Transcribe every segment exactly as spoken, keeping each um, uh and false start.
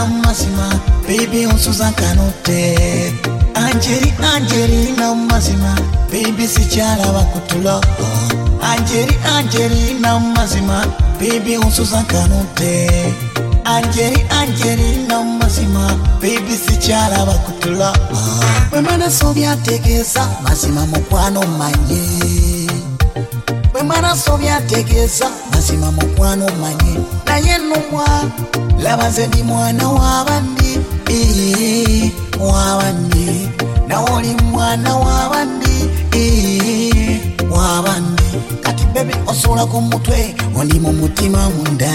Angelina mazima, baby unsuza kanote. Angeli, Angelina mazima, baby sichala wakutula. Angeli, Angelina mazima, baby unsuza kanote. Angeli, Angelina mazima, baby sichala wakutula. Wemana sobya tegeza, mazima mukwano manye. Wemana sobya tegeza, mazima mukwano manye. Na yenumwa, labaze di mwana wabandi. Ee, wabandi. Na woli mwana wabandi. Ee, wabandi. Kati baby osola kumutwe, wali mumutima munda.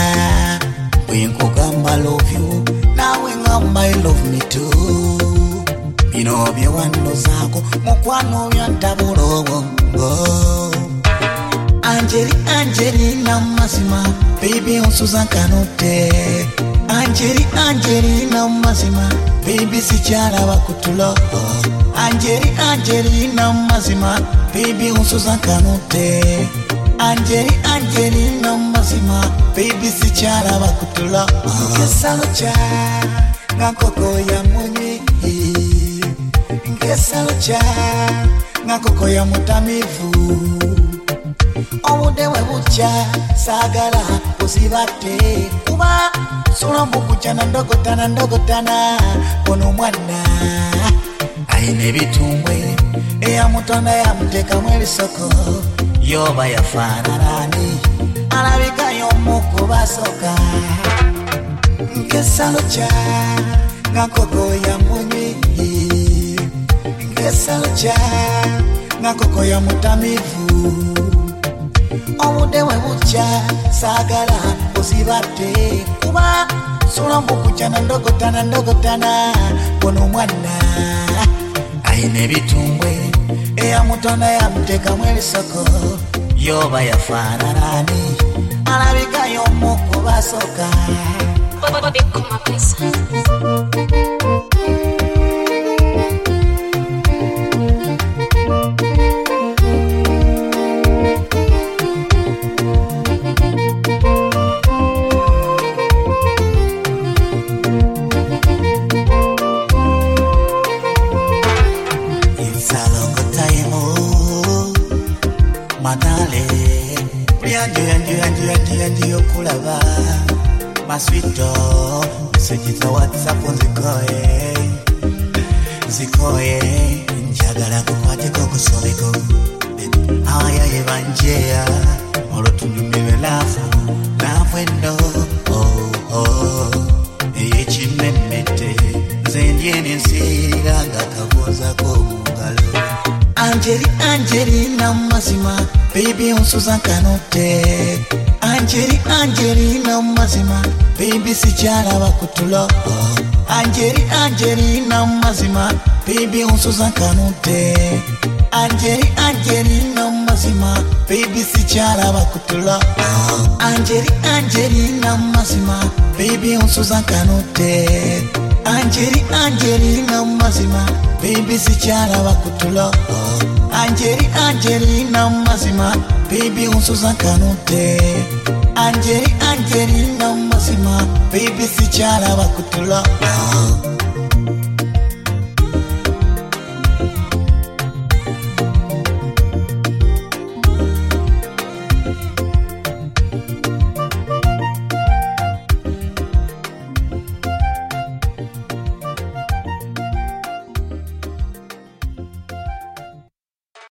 Wenko gamba love you, nawe ngamba I love me too. Bino bye wano zako, mukwano byantabulo bongo. Angeli, Angelina mazima, baby unsuza kanote. Angeli, Angelina mazima, baby sichala wakutula. Angeli, Angelina mazima, baby unsuza kanote. Angeli, Angelina mazima, baby sichala wakutula. Nkesalo cha ngakoko ya munyi, nkesalo cha ngakoko ya mutamivu. Omudewe bucha sagala usibate kuba sulambu kuchana ndogotana ndogotana ono mwana aine bitumwe eya mutonda ya muteka mweli soko yoba ya fanarani alabika yomuku basoka nkesalo cha ngakoko ya munyi nkesalo cha ngakoko ya mutamivu. Omudewe bucha sagala usibate kuba sulambu kuchana ndogotana ndogotana kono mwana aine bitumwe eya mutonda ya muteka mweli soko yoba ya fanarani alabika yomuku basoka Bikuma pesa. Madale, yanju yanju yanju yanju yanju yokulaba. Maswito, message WhatsApp zikoye, zikoye. Njagala kukwate kukusobeko. Aya evanjea, olotunyumiwe lafu, lafu endo. Oh oh, echimemete, zendiene nsiranga kaboza komungalo. Angeli, Angelina mazima, baby unsuza kanote. Angeli, Angelina mazima, baby sichala wakutula. Angeli, Angelina mazima, baby unsuza kanote. Angeli, Angelina mazima, baby sichala wakutula. Angeli, Angelina mazima, baby unsuza kanote. Angeli, Angelina mazima, baby sichala wakutula. Angeli, Angelina mazima, baby unsuza kanote. Angeli, Angelina mazima, baby sichala wakutula.